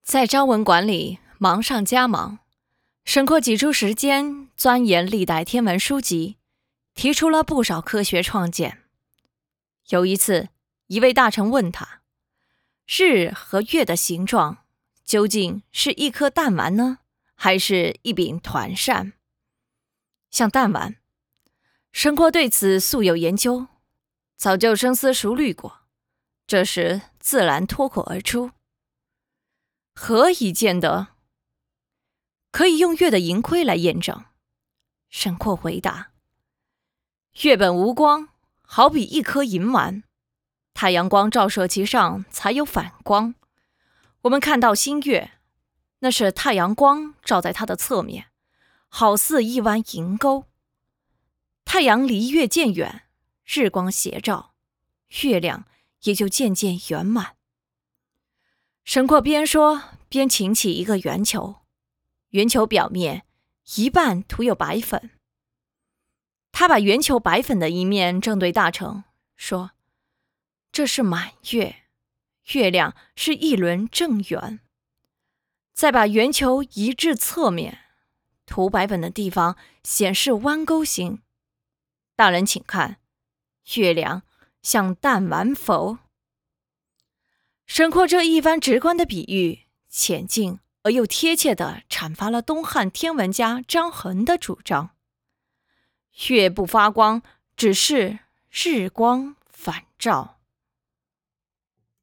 在朝文馆里忙上加忙，沈括挤出时间钻研历代天文书籍，提出了不少科学创建。有一次，一位大臣问他，日和月的形状究竟是一颗弹丸呢，还是一柄团扇？像弹丸，沈括对此素有研究，早就深思熟虑过，这时自然脱口而出：何以见得？可以用月的盈亏来验证。沈括回答：月本无光，好比一颗银丸，太阳光照射其上才有反光。我们看到新月，那是太阳光照在它的侧面，好似一弯银钩。太阳离月渐远，日光斜照，月亮也就渐渐圆满。沈括边说边擎起一个圆球，圆球表面一半涂有白粉。他把圆球白粉的一面正对大臣，说：这是满月，月亮是一轮正圆。再把圆球移至侧面，涂白粉的地方显示弯钩形。大人请看，月亮像弹丸否？沈括这一番直观的比喻，浅近而又贴切地阐发了东汉天文家张衡的主张：月不发光，只是日光反照。